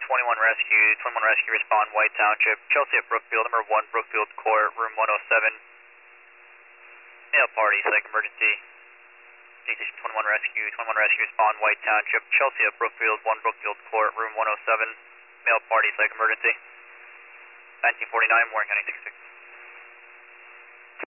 21 Rescue, respond White Township, Chelsea at Brookfield, number 1 Brookfield Court, room 107. Male party, psych emergency. Station 21 Rescue, respond White Township, Chelsea at Brookfield, 1 Brookfield Court, room 107. Male party, psych emergency. 1949, Warren County 66.